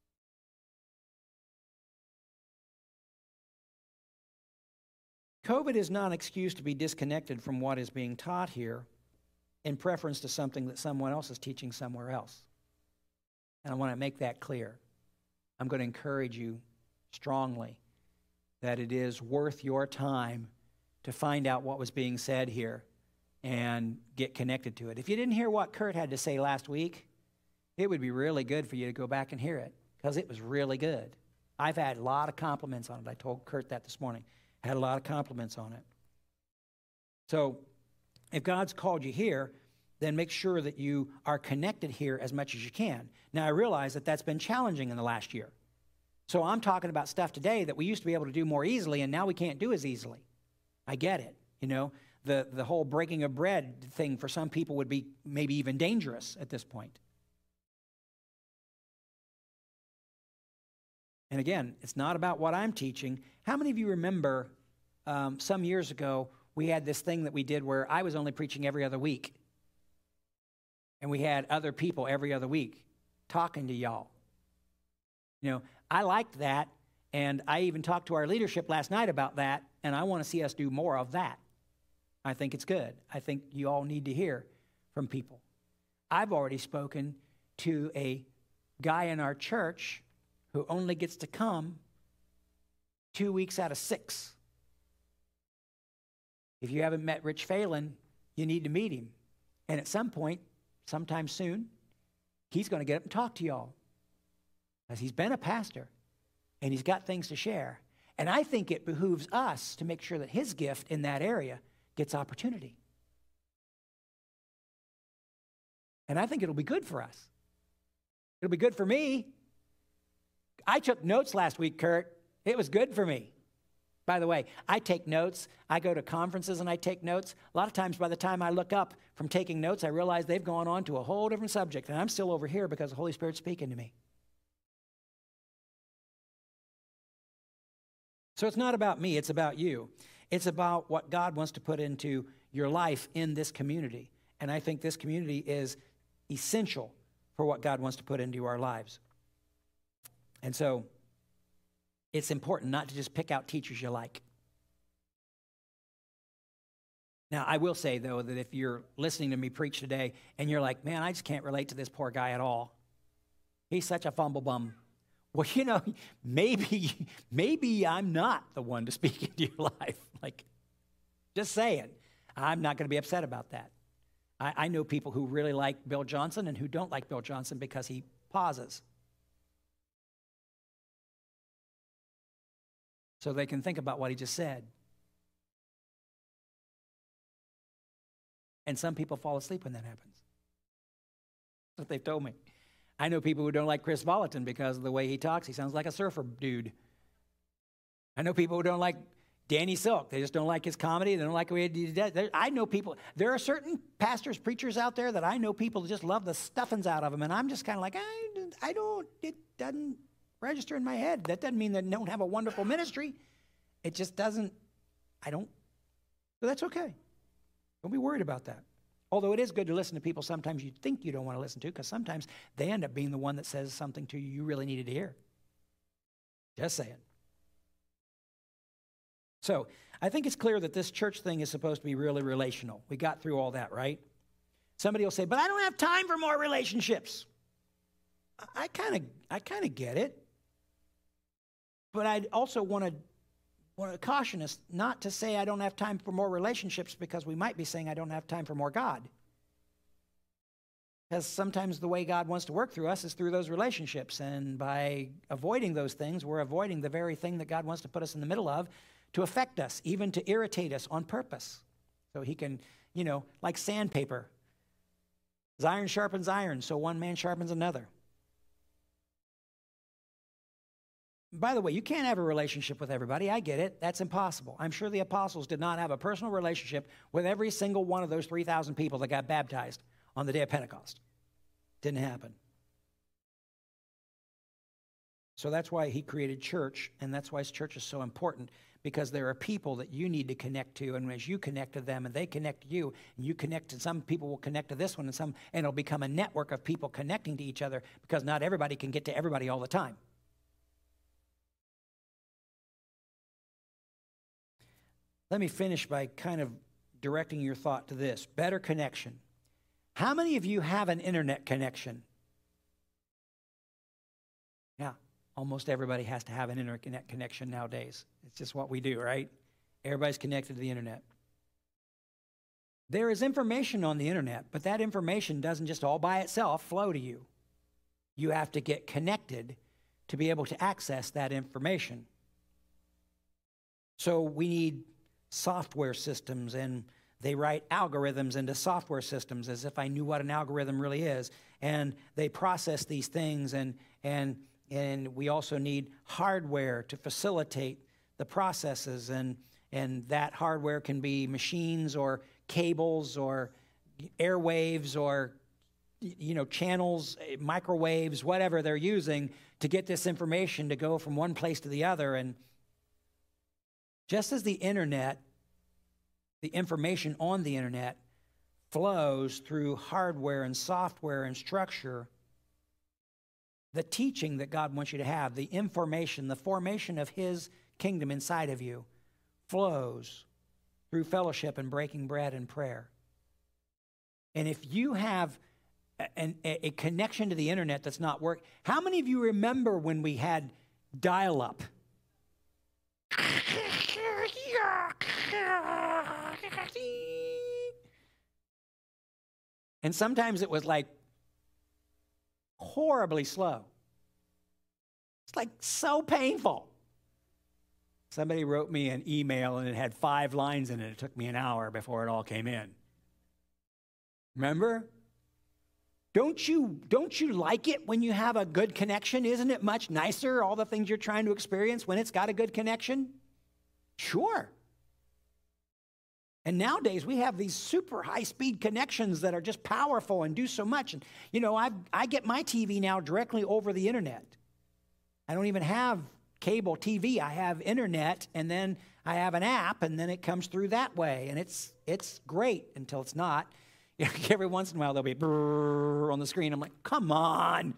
COVID is not an excuse to be disconnected from what is being taught here in preference to something that someone else is teaching somewhere else. And I want to make that clear. I'm going to encourage you strongly that it is worth your time to find out what was being said here and get connected to it. If you didn't hear what Kurt had to say last week, it would be really good for you to go back and hear it, because it was really good. I've had a lot of compliments on it. I told Kurt that this morning. I had a lot of compliments on it. So if God's called you here, then make sure that you are connected here as much as you can. Now, I realize that that's been challenging in the last year. So I'm talking about stuff today that we used to be able to do more easily, and now we can't do as easily. I get it. You know, the, the whole breaking of bread thing for some people would be maybe even dangerous at this point. And again, it's not about what I'm teaching. How many of you remember um, some years ago, we had this thing that we did where I was only preaching every other week. And we had other people every other week talking to y'all. You know, I liked that, and I even talked to our leadership last night about that, and I want to see us do more of that. I think it's good. I think you all need to hear from people. I've already spoken to a guy in our church who only gets to come two weeks out of six. If you haven't met Rich Phelan, you need to meet him. And at some point, sometime soon, he's going to get up and talk to y'all. Because he's been a pastor, and he's got things to share. And I think it behooves us to make sure that his gift in that area gets opportunity. And I think it'll be good for us. It'll be good for me. I took notes last week, Kurt. It was good for me. By the way, I take notes. I go to conferences and I take notes. A lot of times by the time I look up from taking notes, I realize they've gone on to a whole different subject, and I'm still over here because the Holy Spirit's speaking to me. So it's not about me, it's about you. It's about what God wants to put into your life in this community. And I think this community is essential for what God wants to put into our lives. And so it's important not to just pick out teachers you like. Now, I will say, though, that if you're listening to me preach today and you're like, man, I just can't relate to this poor guy at all. He's such a fumble bum. Well, you know, maybe, maybe I'm not the one to speak into your life. Like, just saying. I'm not going to be upset about that. I, I know people who really like Bill Johnson and who don't like Bill Johnson because he pauses. So they can think about what he just said. And some people fall asleep when that happens. That's what they've told me. I know people who don't like Chris Volatin because of the way he talks. He sounds like a surfer dude. I know people who don't like Danny Silk. They just don't like his comedy. They don't like the way he does it. I know people. There are certain pastors, preachers out there that I know people that just love the stuffings out of them. And I'm just kind of like, I, I don't, it doesn't register in my head. That doesn't mean they don't have a wonderful ministry. It just doesn't, I don't, so that's okay. Don't be worried about that. Although it is good to listen to people sometimes you think you don't want to listen to, because sometimes they end up being the one that says something to you you really needed to hear. Just saying. So I think it's clear that this church thing is supposed to be really relational. We got through all that, right? Somebody will say, but I don't have time for more relationships. I kind of I kind of get it. But I also want to want to caution us not to say I don't have time for more relationships, because we might be saying I don't have time for more God. Because sometimes the way God wants to work through us is through those relationships. And by avoiding those things, we're avoiding the very thing that God wants to put us in the middle of to affect us, even to irritate us on purpose. So he can, you know, like sandpaper. As iron sharpens iron, so one man sharpens another. By the way, you can't have a relationship with everybody. I get it. That's impossible. I'm sure the apostles did not have a personal relationship with every single one of those three thousand people that got baptized on the day of Pentecost. Didn't happen. So that's why he created church, and that's why church is so important, because there are people that you need to connect to, and as you connect to them and they connect to you, and you connect to some people will connect to this one, and some, and it'll become a network of people connecting to each other, because not everybody can get to everybody all the time. Let me finish by kind of directing your thought to this. Better connection. How many of you have an internet connection? Yeah, almost everybody has to have an internet connection nowadays. It's just what we do, right? Everybody's connected to the internet. There is information on the internet, but that information doesn't just all by itself flow to you. You have to get connected to be able to access that information. So we need software systems, and they write algorithms into software systems as if I knew what an algorithm really is. And they process these things, and and and we also need hardware to facilitate the processes, and and that hardware can be machines or cables or airwaves or you know channels, microwaves, whatever they're using to get this information to go from one place to the other. And just as the internet, the information on the internet flows through hardware and software and structure, the teaching that God wants you to have, the information, the formation of his kingdom inside of you flows through fellowship and breaking bread and prayer. And if you have an, a, a connection to the internet that's not working, how many of you remember when we had dial-up? And sometimes it was like horribly slow. It's like so painful. Somebody wrote me an email and it had five lines in it. It took me an hour before it all came in. Remember? Don't you, don't you like it when you have a good connection? Isn't it much nicer, all the things you're trying to experience, when it's got a good connection? Sure. And nowadays we have these super high-speed connections that are just powerful and do so much. And you know, I I get my T V now directly over the internet. I don't even have cable T V. I have internet, and then I have an app, and then it comes through that way, and it's it's great until it's not. Every once in a while there'll be brrr on the screen. I'm like, come on.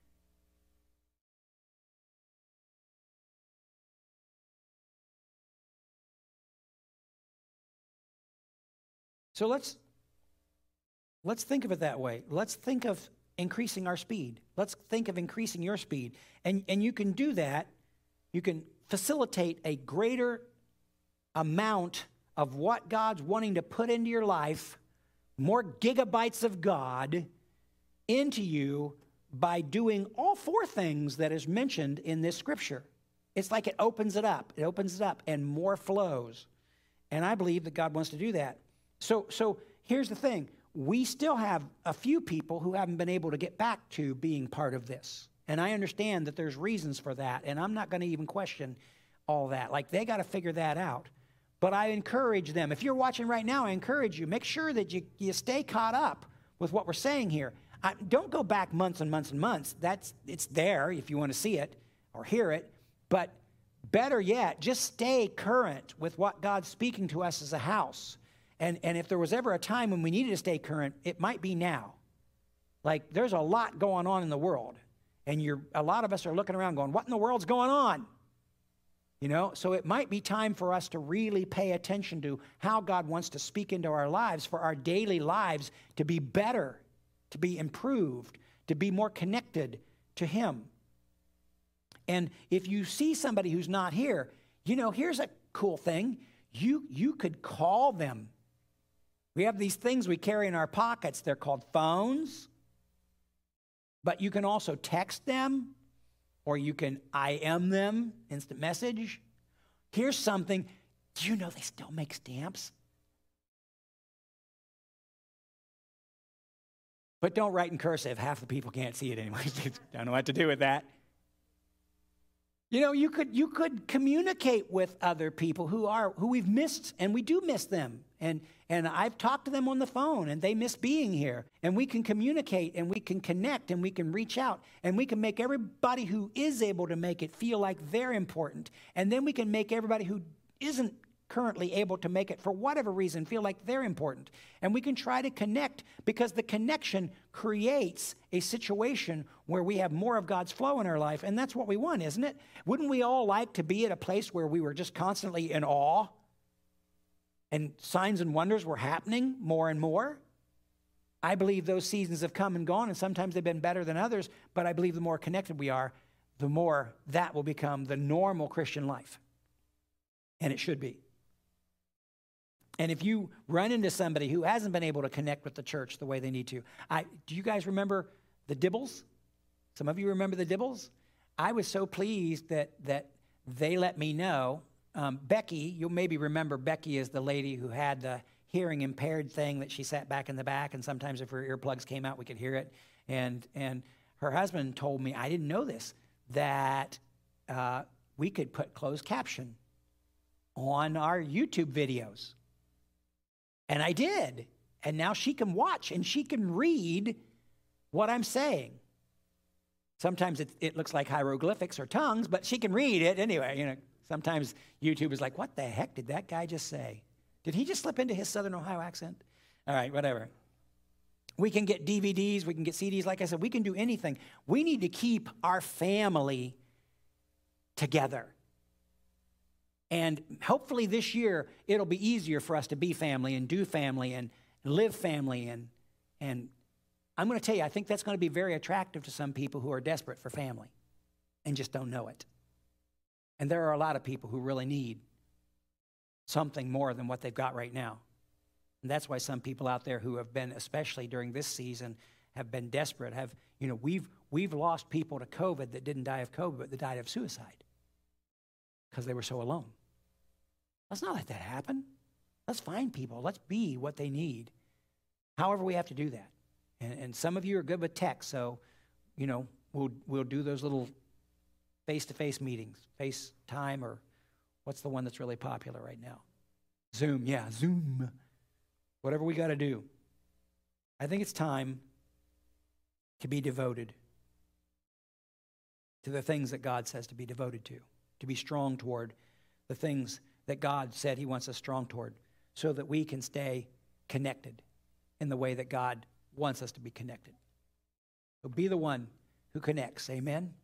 So let's, let's think of it that way. Let's think of increasing our speed. Let's think of increasing your speed. And, and you can do that. You can facilitate a greater amount of what God's wanting to put into your life, more gigabytes of God into you by doing all four things that is mentioned in this scripture. It's like it opens it up. It opens it up and more flows. And I believe that God wants to do that. So, so here's the thing. We still have a few people who haven't been able to get back to being part of this. And I understand that there's reasons for that. And I'm not going to even question all that. Like, they got to figure that out. But I encourage them. If you're watching right now, I encourage you. Make sure that you, you stay caught up with what we're saying here. I, don't go back months and months and months. That's, it's there if you want to see it or hear it. But better yet, just stay current with what God's speaking to us as a house. And, and if there was ever a time when we needed to stay current, it might be now. Like, there's a lot going on in the world. And you're, a lot of us are looking around going, what in the world's going on? You know, so it might be time for us to really pay attention to how God wants to speak into our lives, for our daily lives to be better, to be improved, to be more connected to Him. And if you see somebody who's not here, you know, here's a cool thing. You, you could call them. We have these things we carry in our pockets. They're called phones. But you can also text them, or you can I M them, instant message. Here's something. Do you know they still make stamps? But don't write in cursive. Half the people can't see it anyway. Don't know what to do with that. You know, you could you could communicate with other people who are who we've missed, and we do miss them. And and I've talked to them on the phone, and they miss being here. And we can communicate, and we can connect, and we can reach out, and we can make everybody who is able to make it feel like they're important. And then we can make everybody who isn't currently able to make it for whatever reason feel like they're important. And we can try to connect, because the connection creates a situation where we have more of God's flow in our life. And that's what we want, isn't it? Wouldn't we all like to be at a place where we were just constantly in awe and signs and wonders were happening more and more? I believe those seasons have come and gone, and sometimes they've been better than others, but I believe the more connected we are, the more that will become the normal Christian life. And it should be. And if you run into somebody who hasn't been able to connect with the church the way they need to, I, do you guys remember the Dibbles? Some of you remember the Dibbles? I was so pleased that that they let me know. Um, Becky, you'll maybe remember Becky is the lady who had the hearing impaired thing that she sat back in the back, and sometimes if her earplugs came out, we could hear it. And and her husband told me, I didn't know this, that uh, we could put closed caption on our YouTube videos. And I did. And now she can watch and she can read what I'm saying. Sometimes it, it looks like hieroglyphics or tongues, but she can read it anyway. You know, sometimes YouTube is like, what the heck did that guy just say? Did he just slip into his Southern Ohio accent? All right, whatever. We can get D V Ds, we can get C Ds. Like I said, we can do anything. We need to keep our family together. And hopefully this year, it'll be easier for us to be family and do family and live family. And, and I'm going to tell you, I think that's going to be very attractive to some people who are desperate for family and just don't know it. And there are a lot of people who really need something more than what they've got right now. And that's why some people out there who have been, especially during this season, have been desperate. Have, you know, we've, we've lost people to COVID that didn't die of COVID, but that died of suicide because they were so alone. Let's not let that happen. Let's find people. Let's be what they need. However, we have to do that. And, and some of you are good with tech, so, you know, we'll, we'll do those little face-to-face meetings, FaceTime, or what's the one that's really popular right now? Zoom, yeah, Zoom. Whatever we got to do. I think it's time to be devoted to the things that God says to be devoted to, to be strong toward the things that God said he wants us strong toward, so that we can stay connected in the way that God wants us to be connected. So be the one who connects. Amen?